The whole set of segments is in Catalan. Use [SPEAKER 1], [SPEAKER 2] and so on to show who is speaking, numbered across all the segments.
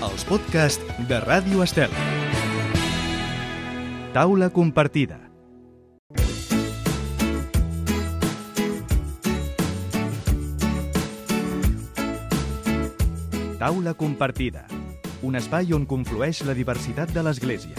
[SPEAKER 1] els podcasts de Ràdio Estel. Taula compartida. Taula compartida, un espai on conflueix la diversitat de l'Església.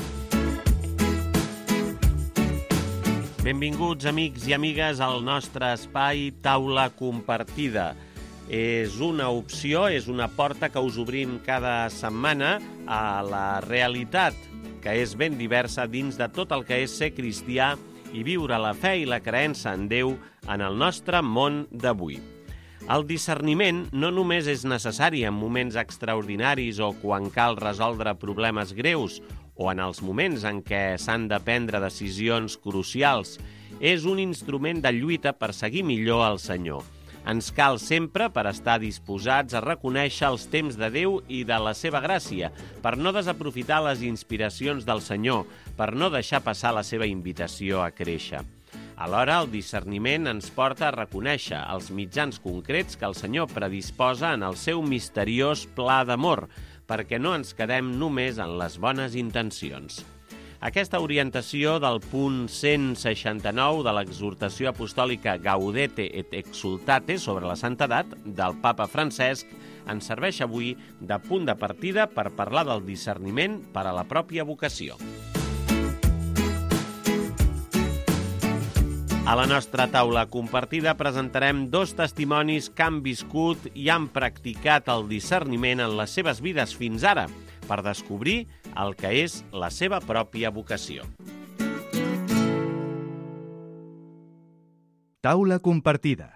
[SPEAKER 2] Benvinguts, amics i amigues, al nostre espai Taula compartida. És una opció, és una porta que us obrim cada setmana a la realitat, que és ben diversa dins de tot el que és ser cristià i viure la fe i la creença en Déu en el nostre món d'avui. El discerniment no només és necessari en moments extraordinaris o quan cal resoldre problemes greus o en els moments en què s'han de prendre decisions crucials. És un instrument de lluita per seguir millor el Senyor. Ens cal sempre per estar disposats a reconèixer els temps de Déu i de la seva gràcia, per no desaprofitar les inspiracions del Senyor, per no deixar passar la seva invitació a créixer. Alhora, el discerniment ens porta a reconèixer els mitjans concrets que el Senyor predisposa en el seu misteriós pla d'amor, perquè no ens quedem només en les bones intencions. Aquesta orientació del punt 169 de l'exhortació apostòlica Gaudete et Exsultate sobre la santedat del papa Francesc ens serveix avui de punt de partida per parlar del discerniment per a la pròpia vocació. A la nostra taula compartida presentarem dos testimonis que han viscut i han practicat el discerniment en les seves vides fins ara, per descobrir el que és la seva pròpia vocació.
[SPEAKER 1] Taula compartida.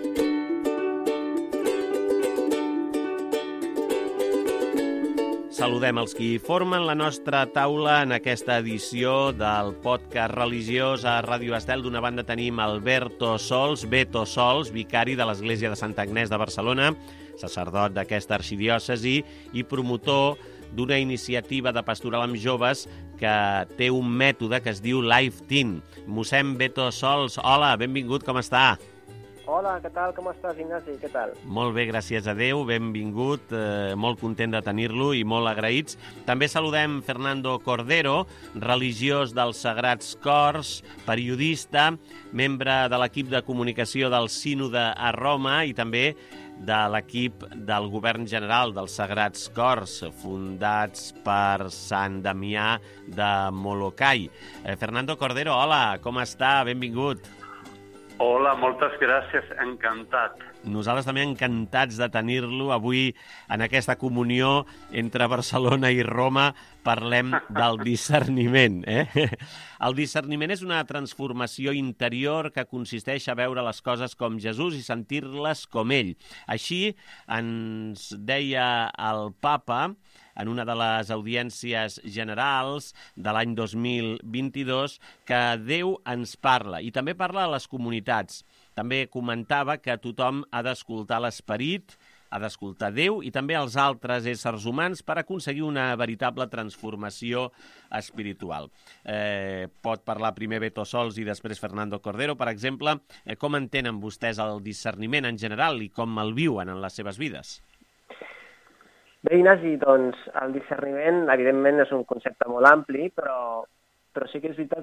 [SPEAKER 2] Saludem els qui formen la nostra taula en aquesta edició del podcast religiós a Ràdio Estel. D'una banda tenim Alberto Sols, Beto Sols, vicari de l'Església de Santa Agnès de Barcelona, sacerdot d'aquesta arxidiòcesi i promotor d'una iniciativa de pastoral amb joves que té un mètode que es diu Life Teen. Mossèn Beto Sols, hola, benvingut, com està?
[SPEAKER 3] Hola, què tal? Com estàs, Ignasi? Què tal?
[SPEAKER 2] Molt bé, gràcies a Déu, benvingut, molt content de tenir-lo i molt agraïts. També saludem Fernando Cordero, religiós dels Sagrats Cors, periodista, membre de l'equip de comunicació del Sínode a Roma i també de l'equip del Govern General dels Sagrats Cors, fundats per Sant Damià de Molokai. Fernando Cordero, hola, com està? Benvingut.
[SPEAKER 4] Hola, moltes gràcies, encantat.
[SPEAKER 2] Nosaltres també encantats de tenir-lo. Avui, en aquesta comunió entre Barcelona i Roma, parlem del discerniment. El discerniment és una transformació interior que consisteix a veure les coses com Jesús i sentir-les com ell. Així ens deia el papa en una de les audiències generals de l'any 2022, que Déu ens parla, i també parla a les comunitats. També comentava que tothom ha d'escoltar l'Esperit, ha d'escoltar Déu i també els altres éssers humans per aconseguir una veritable transformació espiritual. Pot parlar primer Beto Sols i després Fernando Cordero, per exemple. Com entenen vostès el discerniment en general i com el viuen en les seves vides?
[SPEAKER 3] Bé, Ignasi, doncs el discerniment, evidentment, és un concepte molt ampli, però sí que és veritat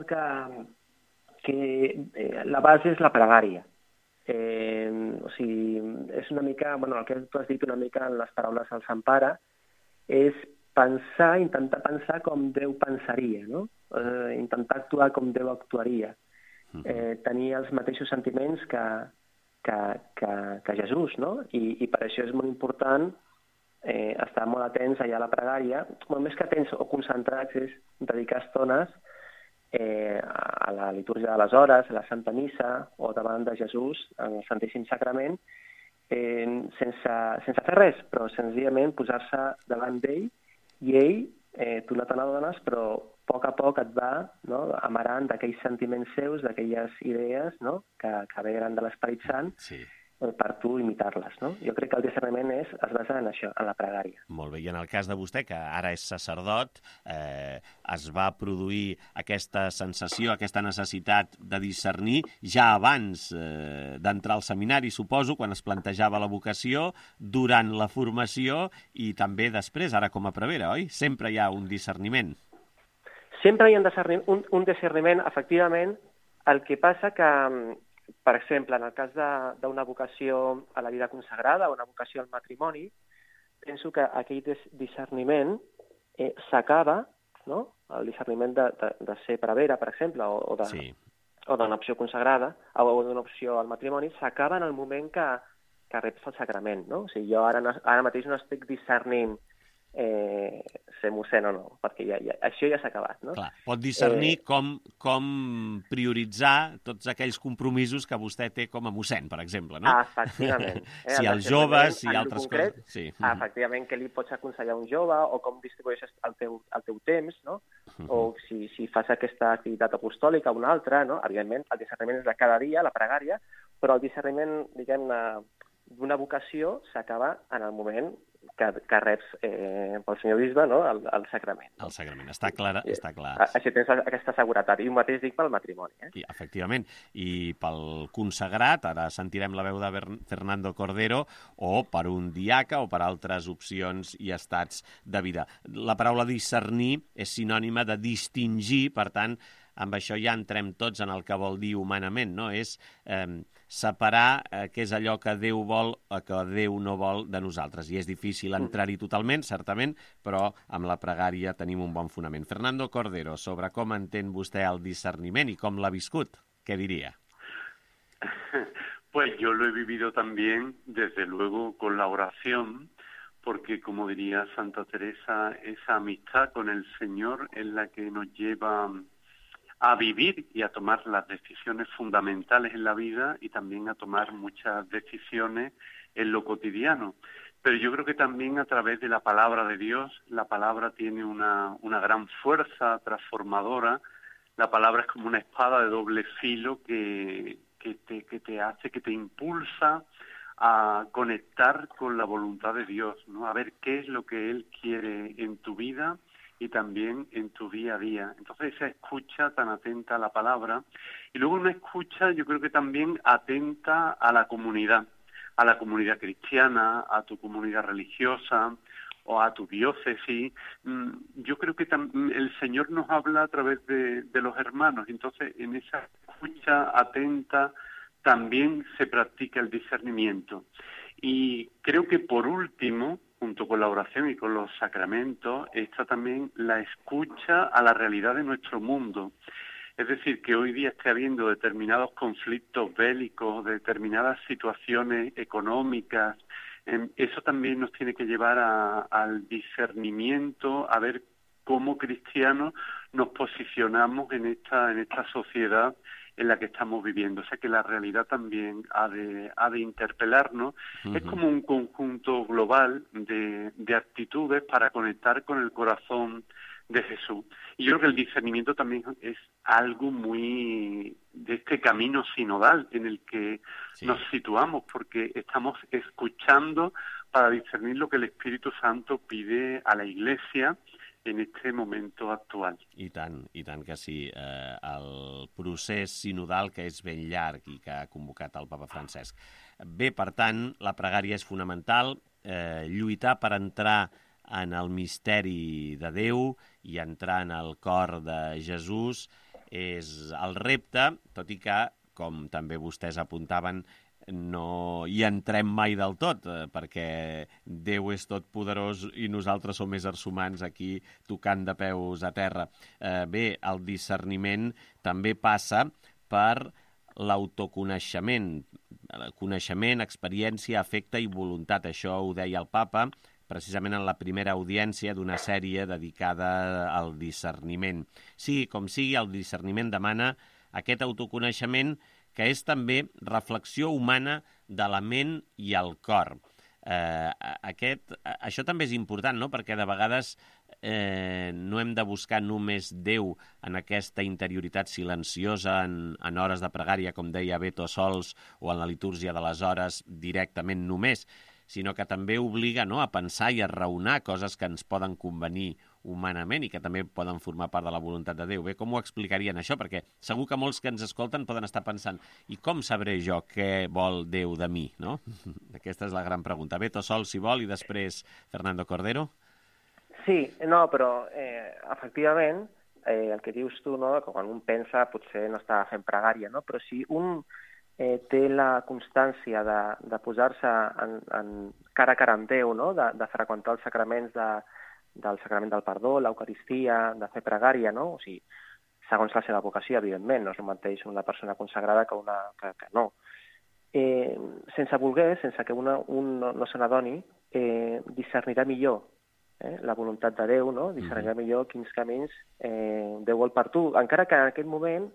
[SPEAKER 3] que la base és la pregària. O sigui, és una mica, el que tu has dit una mica en les paraules del Sant Pare, és intentar pensar com Déu pensaria, no? Intentar actuar com Déu actuaria. Tenir els mateixos sentiments que Jesús, no? I per això és molt important estar molt atents allà a la pregària, més que atents o concentrats és dedicar estones a la litúrgia de les hores, a la Santa Missa o davant de Jesús en el Santíssim Sacrament, sense fer res, però senzillament posar-se davant d'ell i ell, tu no te n'adones, però a poc et va amarant d'aquells sentiments seus, d'aquelles idees que venen de l'Esperit Sant,
[SPEAKER 2] sí,
[SPEAKER 3] per tu imitar-les, no? Jo crec que el discerniment es basa en això, en la pregària.
[SPEAKER 2] Molt bé, i en el cas de vostè, que ara és sacerdot, es va produir aquesta sensació, aquesta necessitat de discernir ja abans d'entrar al seminari, suposo, quan es plantejava la vocació, durant la formació i també després, ara com a prevere, oi? Sempre hi ha un discerniment.
[SPEAKER 3] Sempre hi ha un discerniment, efectivament. El que passa que, per exemple, en el cas d'una vocació a la vida consagrada o una vocació al matrimoni, penso que aquell discerniment s'acaba, no? El discerniment de ser prevera, per exemple, o d'una opció consagrada, o d'una opció al matrimoni, s'acaba en el moment que reps el sacrament, no? O sigui, jo ara mateix no estic discernint ser mossèn o no, perquè això ja s'ha acabat, no?
[SPEAKER 2] Clar, pot discernir com prioritzar tots aquells compromisos que vostè té com a mossèn, per exemple, no?
[SPEAKER 3] Efectivament.
[SPEAKER 2] Si els joves, si altres coses... Sí.
[SPEAKER 3] Efectivament, què li pots aconsellar a un jove, o com distribueixes el teu temps, no? O si fas aquesta activitat apostòlica o una altra, no? Evidentment, el discerniment és de cada dia, la pregària, però el discerniment, diguem-ne, d'una vocació s'acaba en el moment que reps pel senyor bisbe, no? el sacrament.
[SPEAKER 2] El sacrament, està clar.
[SPEAKER 3] Així tens aquesta seguretat. I el mateix dic pel matrimoni.
[SPEAKER 2] I, efectivament. I pel consagrat, ara sentirem la veu de Fernando Cordero, o per un diaca o per altres opcions i estats de vida. La paraula discernir és sinònima de distingir, per tant, amb això ja entrem tots en el que vol dir humanament, no? És separar què és allò que Déu vol o que Déu no vol de nosaltres. I és difícil entrar-hi totalment, certament, però amb la pregària tenim un bon fonament. Fernando Cordero, sobre com entén vostè el discerniment i com l'ha viscut, què diria?
[SPEAKER 4] Pues yo lo he vivido también, desde luego, con la oración, porque, como diría Santa Teresa, esa amistad con el Señor es la que nos lleva a vivir y a tomar las decisiones fundamentales en la vida y también a tomar muchas decisiones en lo cotidiano. Pero yo creo que también a través de la palabra de Dios, la palabra tiene una gran fuerza transformadora. La palabra es como una espada de doble filo que te impulsa a conectar con la voluntad de Dios, ¿no? A ver qué es lo que Él quiere en tu vida y también en tu día a día. Entonces esa escucha tan atenta a la palabra, y luego una escucha yo creo que también atenta a la comunidad cristiana, a tu comunidad religiosa o a tu diócesis. Yo creo que el Señor nos habla a través de los hermanos, entonces en esa escucha atenta también se practica el discernimiento. Y creo que por último, junto con la oración y con los sacramentos, está también la escucha a la realidad de nuestro mundo. Es decir, que hoy día esté habiendo determinados conflictos bélicos, determinadas situaciones económicas, eso también nos tiene que llevar al discernimiento, a ver cómo cristianos nos posicionamos en esta sociedad en la que estamos viviendo. O sea que la realidad también ha de interpelarnos. Es como un conjunto global de actitudes para conectar con el corazón de Jesús. Y yo creo que el discernimiento también es algo muy de este camino sinodal en el que nos situamos, porque estamos escuchando para discernir lo que el Espíritu Santo pide a la Iglesia en este momento actual.
[SPEAKER 2] I tant que sí. El procés sinodal, que és ben llarg i que ha convocat el Papa Francesc. Bé, per tant, la pregària és fonamental, lluitar per entrar en el misteri de Déu i entrar en el cor de Jesús és el repte, tot i que, com també vostès apuntaven, no hi entrem mai del tot, perquè Déu és tot poderós i nosaltres som éssers humans aquí tocant de peus a terra. Bé, el discerniment també passa per l'autoconeixement, coneixement, experiència, afecte i voluntat. Això ho deia el Papa precisament en la primera audiència d'una sèrie dedicada al discerniment. Sí, com sigui, el discerniment demana aquest autoconeixement que és també reflexió humana de la ment i el cor. Això també és important, no? Perquè de vegades no hem de buscar només Déu en aquesta interioritat silenciosa, en hores de pregària, com deia Beto, sols, o en la litúrgia de les hores directament només, sinó que també obliga, no?, a pensar i a raonar coses que ens poden convenir humanament i que també poden formar part de la voluntat de Déu. Bé, com ho explicarien això? Perquè segur que molts que ens escolten poden estar pensant i com sabré jo què vol Déu de mi, no? Aquesta és la gran pregunta. Beto Sol, si vol, i després Fernando Cordero.
[SPEAKER 3] Sí, no, però efectivament el que dius tu, no?, que quan un pensa potser no està fent pregària, no? Però si un té la constància de posar-se cara a cara amb Déu, no?, de freqüentar els sacraments del sacrament del perdó, l'Eucaristia, de fer pregària, no? O sigui, segons la seva vocació, evidentment, no és el mateix una persona consagrada que una que no. Sense voler, sense que un no se n'adoni, discernirà millor la voluntat de Déu, no? Discernirà millor quins camins Déu vol per tu, encara que en aquest moment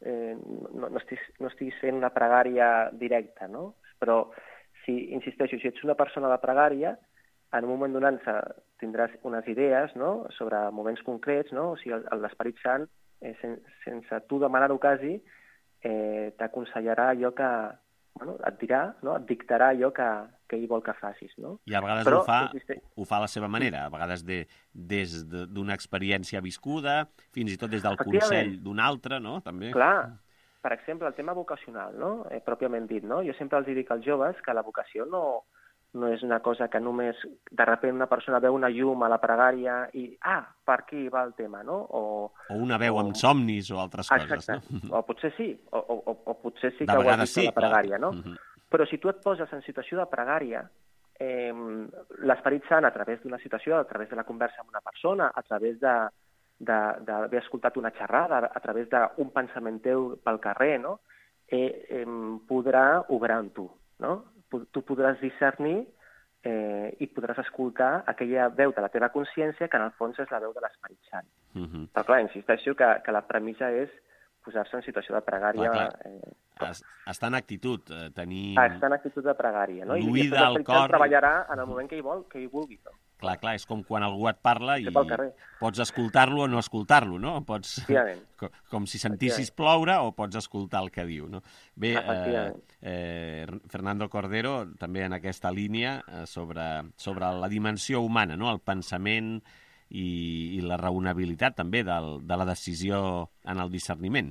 [SPEAKER 3] no estiguis fent una pregària directa, no? Però, insisteixo, si ets una persona de pregària, en un moment donat tindràs unes idees, no?, sobre moments concrets, no? O sigui, l'Esperit Sant, sense tu demanar-ho quasi, t'aconsellarà allò que, bueno, et dirà, no?, et dictarà allò que ell vol que facis, no?
[SPEAKER 2] I a vegades ho fa a la seva manera, a vegades des d'una experiència viscuda, fins i tot des del consell d'un altre, no?, també.
[SPEAKER 3] Clar, per exemple, el tema vocacional, no?, pròpiament dit, no? Jo sempre els dic als joves que la vocació no és una cosa que només de sobte una persona veu una llum a la pregària i, per aquí va el tema, no? O
[SPEAKER 2] una veu amb somnis o altres coses,
[SPEAKER 3] exacte.
[SPEAKER 2] No?
[SPEAKER 3] O potser sí, o potser sí
[SPEAKER 2] que
[SPEAKER 3] ho has vist a la pregària,
[SPEAKER 2] clar.
[SPEAKER 3] No? Però si tu et poses en situació de pregària, l'Esperit Sant, a través d'una situació, a través de la conversa amb una persona, a través d'haver escoltat una xerrada, a través d'un pensament teu pel carrer, no?, podrà obrar en tu, no? Tu podràs discernir i podràs escoltar aquella veu de la teva consciència que en el fons és la veu de l'Esperit Sant. Però clar, insisteixo que la premissa és posar-se en situació de pregària.
[SPEAKER 2] Estar en actitud, tenir...
[SPEAKER 3] Estar en actitud de pregària, no? I després l'Esperit Sant treballarà en el moment que ell vulgui, no?
[SPEAKER 2] Clar, és com quan algú et parla i pots escoltar-lo o no escoltar-lo, no? Pots, com si sentissis ploure o pots escoltar el que diu, no? Bé, Fernando Cordero, també en aquesta línia, sobre la dimensió humana, no?, el pensament i la raonabilitat també de la decisió en el discerniment.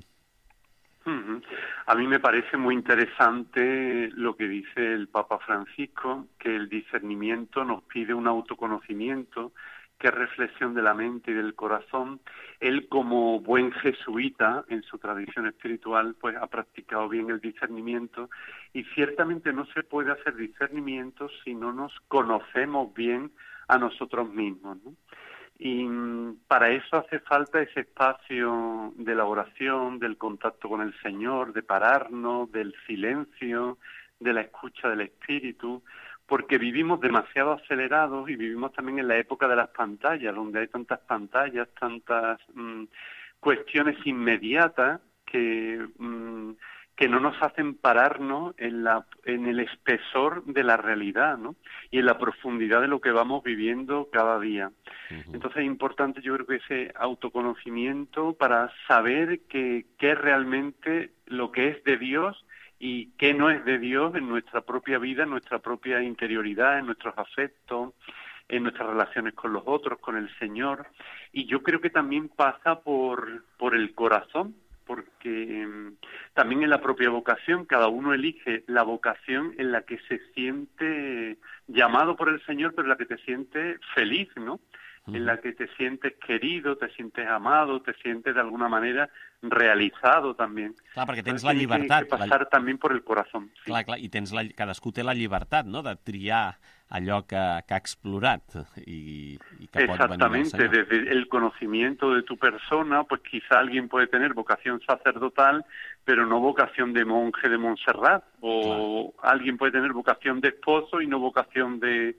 [SPEAKER 4] A mí me parece muy interesante lo que dice el Papa Francisco, que el discernimiento nos pide un autoconocimiento, que es reflexión de la mente y del corazón. Él, como buen jesuita en su tradición espiritual, pues ha practicado bien el discernimiento, y ciertamente no se puede hacer discernimiento si no nos conocemos bien a nosotros mismos, ¿no? Y para eso hace falta ese espacio de la oración, del contacto con el Señor, de pararnos, del silencio, de la escucha del Espíritu, porque vivimos demasiado acelerados y vivimos también en la época de las pantallas, donde hay tantas pantallas, tantas cuestiones inmediatas que no nos hacen pararnos en el espesor de la realidad, ¿no?, y en la profundidad de lo que vamos viviendo cada día. Entonces es importante, yo creo, que ese autoconocimiento para saber qué es realmente lo que es de Dios y qué no es de Dios en nuestra propia vida, en nuestra propia interioridad, en nuestros afectos, en nuestras relaciones con los otros, con el Señor. Y yo creo que también pasa por el corazón, porque también en la propia vocación cada uno elige la vocación en la que se siente llamado por el Señor, pero en la que te sientes feliz, ¿no? En la que te sientes querido, te sientes amado, te sientes de alguna manera realizado també.
[SPEAKER 2] Clar, perquè tens la llibertat.
[SPEAKER 4] Tiene que passar també per el corazón. Sí.
[SPEAKER 2] Clar, i cadascú té la llibertat, no?, de triar allò que ha explorat y que
[SPEAKER 4] exactamente, desde el conocimiento de tu persona, pues quizá alguien puede tener vocación sacerdotal, pero no vocación de monje de Montserrat, o alguien puede tener vocación de esposo y no vocación de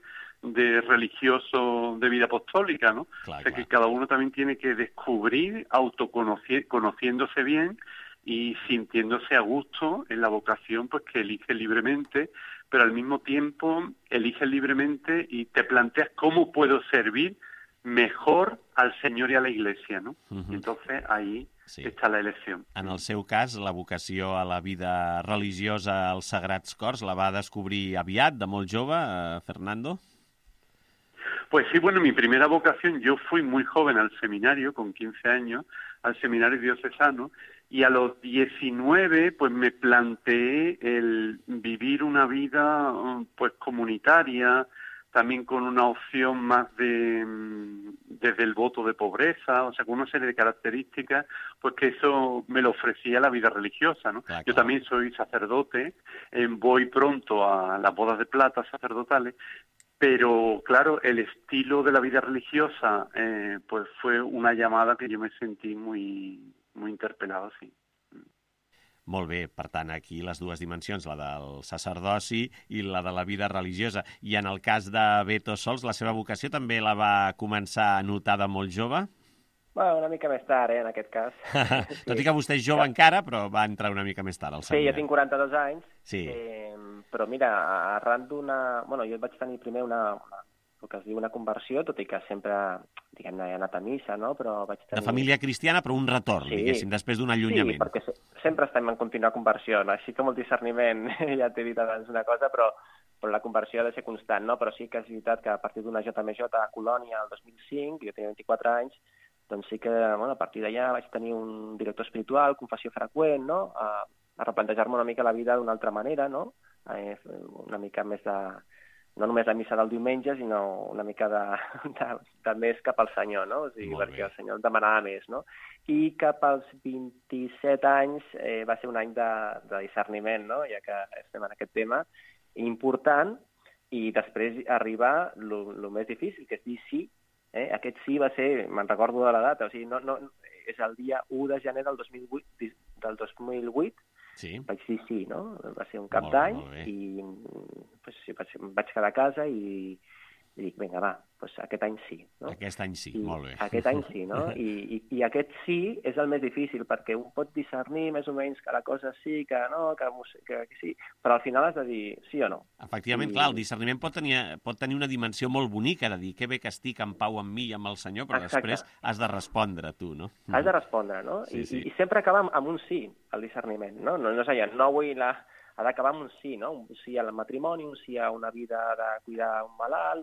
[SPEAKER 4] religioso de vida apostólica, ¿no? O sea que cada uno también tiene que descubrir, conociéndose bien y sintiéndose a gusto en la vocación pues que elige libremente, pero al mismo tiempo eliges libremente y te planteas cómo puedo servir mejor al Señor y a la Iglesia, ¿no? Y entonces ahí está la elección.
[SPEAKER 2] En el seu cas, la vocació a la vida religiosa als Sagrats Cors la va descobrir aviat, de molt jove, Fernando?
[SPEAKER 4] Pues sí, bueno, mi primera vocación, yo fui muy joven al seminario, con 15 años, al seminario diocesano, y a los 19 pues me planteé el vivir una vida pues comunitaria, también con una opción más desde el voto de pobreza, o sea, con una serie de características, pues que eso me lo ofrecía la vida religiosa, ¿no?
[SPEAKER 2] Claro.
[SPEAKER 4] Yo también soy sacerdote, voy pronto a las bodas de plata sacerdotales, pero claro, el estilo de la vida religiosa pues fue una llamada que yo me sentí muy interpel·lado, sí.
[SPEAKER 2] Molt bé, per tant, aquí les dues dimensions, la del sacerdoci i la de la vida religiosa. I en el cas de Beto Sols, la seva vocació també la va començar a notar de molt jove?
[SPEAKER 3] Bueno, una mica més tard, en aquest cas.
[SPEAKER 2] Tot i que vostè és jove encara, però va entrar una mica més tard al seminari.
[SPEAKER 3] Sí, jo tinc 42 anys,
[SPEAKER 2] sí.
[SPEAKER 3] Però mira, arran d'una... Bueno, jo vaig tenir primer el que es diu una conversió, tot i que sempre, diguem-ne, he anat a missa, no? Però vaig tenir...
[SPEAKER 2] De família cristiana, però un retorn, diguéssim, després d'un allunyament.
[SPEAKER 3] Sí, perquè sempre estem en contínua conversió, no? Així com el discerniment, ja t'he dit abans una cosa, però la conversió ha de ser constant, no? Però sí que és veritat que a partir d'una JMJ a Colònia el 2005, jo tenia 24 anys, doncs sí que, bueno, a partir d'allà vaig tenir un director espiritual, confessió freqüent, no? A replantejar-me una mica la vida d'una altra manera, no? Una mica més de... No només la missa del diumenge, sinó una mica de més cap al Senyor, no? O sigui, perquè el Senyor demanava més, no? I cap als 27 anys va ser un any de discerniment, no? Ja que estem en aquest tema, important, i després arriba el més difícil, que és dir sí. Aquest sí va ser, me'n recordo de la data, o sigui, és el dia 1 de gener del 2008,
[SPEAKER 2] sí.
[SPEAKER 3] Vaig dir sí, no? Va ser un cap d'any i pues, sí, vaig quedar a casa i dic, vinga, va, pues aquest any sí. No?
[SPEAKER 2] Aquest any sí, molt bé.
[SPEAKER 3] Aquest any sí, no? I aquest sí és el més difícil, perquè un pot discernir més o menys que la cosa sí, que no, que sí, però al final has de dir sí o no.
[SPEAKER 2] Efectivament, clar, el discerniment pot tenir una dimensió molt bonica, de dir que bé que estic en pau amb mi i amb el Senyor, però després has de respondre tu, no?
[SPEAKER 3] Has de respondre, no?
[SPEAKER 2] Sí, sí.
[SPEAKER 3] I sempre acaba amb un sí, el discerniment, no? No és allò, no vull ha d'acabar amb un sí, no? Un sí al matrimoni, un sí a una vida de cuidar un malalt,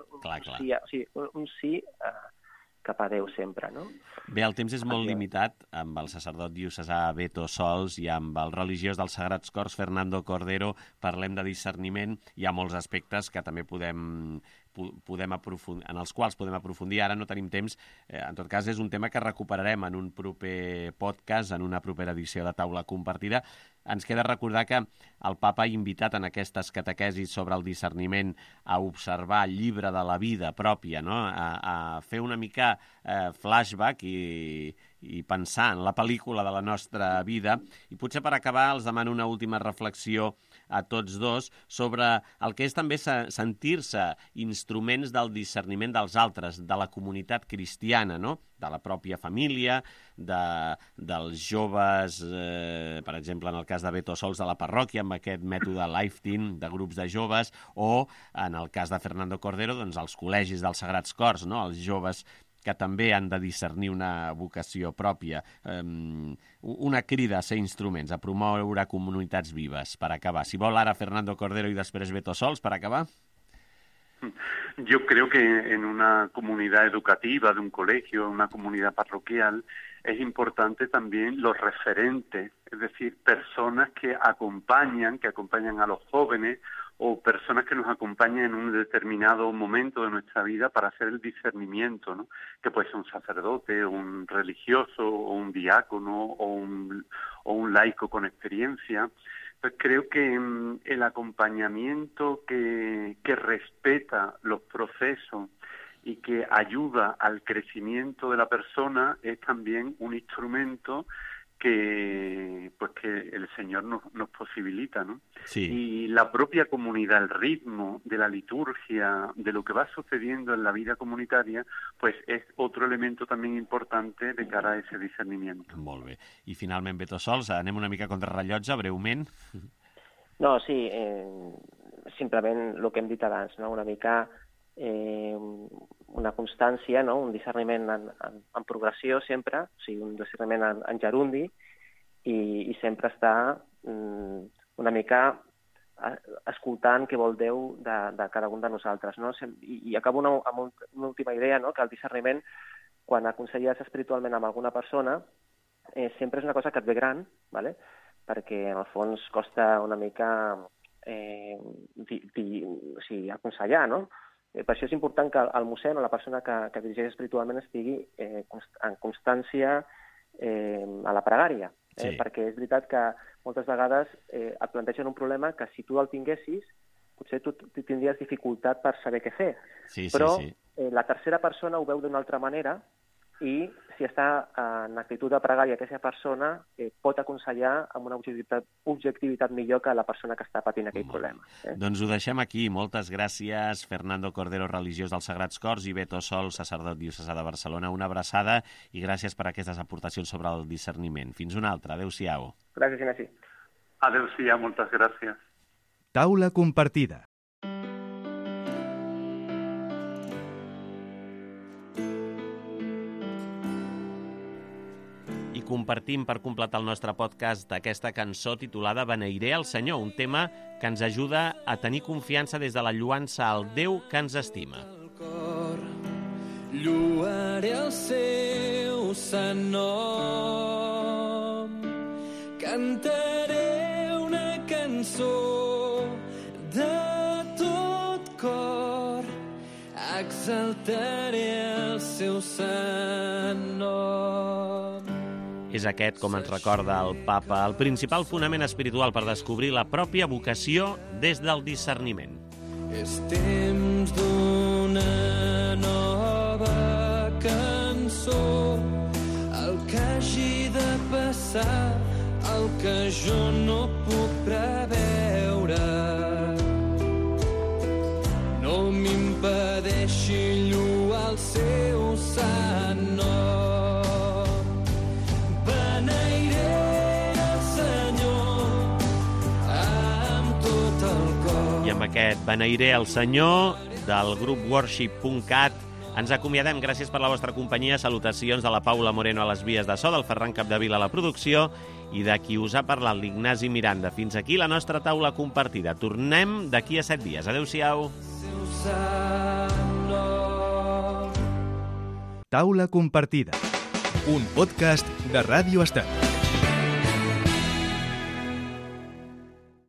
[SPEAKER 3] un sí cap a Déu sempre, no?
[SPEAKER 2] Bé, el temps és molt limitat amb el sacerdot diocesà Beto Sols i amb el religiós dels Sagrats Cors, Fernando Cordero. Parlem de discerniment. Hi ha molts aspectes que també en els quals podem aprofundir. Ara no tenim temps. En tot cas, és un tema que recuperarem en un proper podcast, en una propera edició de Taula Compartida. Ens queda recordar que el papa ha invitat en aquestes catequesis sobre el discerniment a observar el llibre de la vida pròpia, no? A fer una mica flashback i pensar en la pel·lícula de la nostra vida. I potser per acabar els demano una última reflexió a tots dos sobre el que és també sentir-se instruments del discerniment dels altres, de la comunitat cristiana, no? De la pròpia família, dels joves, per exemple, en el cas de Beto Sols, de la parròquia, amb aquest mètode Life-Teen de grups de joves, o en el cas de Fernando Cordero, doncs els col·legis dels Sagrats Cors, no? Els joves que també han de discernir una vocació pròpia, una crida a ser instruments, a promoure comunitats vives, per acabar. Si vol ara Fernando Cordero i després Beto Sols, per acabar.
[SPEAKER 4] Yo creo que en una comunidad educativa, de un colegio, una comunidad parroquial, es importante también los referentes, es decir, personas que acompañan a los jóvenes o personas que nos acompañan en un determinado momento de nuestra vida para hacer el discernimiento, ¿no? Que puede ser un sacerdote, un religioso, o un diácono, o un laico con experiencia. Pues creo que el acompañamiento que respeta los procesos y que ayuda al crecimiento de la persona es también un instrumento que el Señor nos posibilita, ¿no?
[SPEAKER 2] Sí.
[SPEAKER 4] Y la propia comunidad, el ritmo de la liturgia, de lo que va sucediendo en la vida comunitaria, pues es otro elemento también importante de cara a ese discernimiento.
[SPEAKER 2] Molt bé. I finalment, Beto Sols, anem una mica contra rellotge, breument.
[SPEAKER 3] No, sí, simplement el que hem dit abans, no? Una mica una constància, no? Un discerniment en progressió sempre, o sigui, un discerniment en gerundi, i sempre estar una mica escoltant què vol Déu de cada un de nosaltres. No? I acabo amb una última idea, no? Que el discerniment, quan aconselles espiritualment amb alguna persona, sempre és una cosa que et ve gran, ¿vale? Perquè en el fons costa una mica aconsellar, no? Per això és important que el mossèn o la persona que dirigeix espiritualment estigui en constància a la pregària. Sí. Perquè és veritat que moltes vegades et plantegen un problema que si tu el tinguessis, potser tu tindries dificultat per saber què fer.
[SPEAKER 2] Sí,
[SPEAKER 3] però
[SPEAKER 2] sí.
[SPEAKER 3] La tercera persona ho veu d'una altra manera i si està en actitud de pregària aquesta persona pot aconsellar amb una objectivitat millor que la persona que està patint aquell problema.
[SPEAKER 2] Doncs ho deixem aquí. Moltes gràcies, Fernando Cordero, religiós dels Sagrats Cors, i Beto Sol, sacerdot diocesà de Barcelona. Una abraçada i gràcies per aquestes aportacions sobre el discerniment. Fins una altra. Adéu-siau.
[SPEAKER 3] Gràcies, Ignasi.
[SPEAKER 4] Adéu-siau, moltes gràcies.
[SPEAKER 1] Taula compartida.
[SPEAKER 2] Compartim per completar el nostre podcast aquesta cançó titulada Beneiré el Senyor, un tema que ens ajuda a tenir confiança des de la lluança al Déu que ens estima.
[SPEAKER 5] Lluaré el seu sant nom, cantaré una cançó de tot cor, exaltaré el seu sant nom.
[SPEAKER 2] És aquest, com ens recorda el Papa, el principal fonament espiritual per descobrir la pròpia vocació des del discerniment.
[SPEAKER 5] És temps d'una nova cançó, el que hagi de passar, el que jo no puc preveure. No m'impedeixi lluar el seu sant nom.
[SPEAKER 2] I amb aquest Beneiré el Senyor del grup worship.cat ens acomiadem. Gràcies per la vostra companyia. Salutacions de la Paula Moreno a les vies de so, del Ferran Capdevila a la producció i de qui us ha parlat, l'Ignasi Miranda. Fins aquí la nostra taula compartida. Tornem d'aquí a 7 dies. Adéu-siau.
[SPEAKER 1] Taula compartida. Un podcast de Ràdio Estat.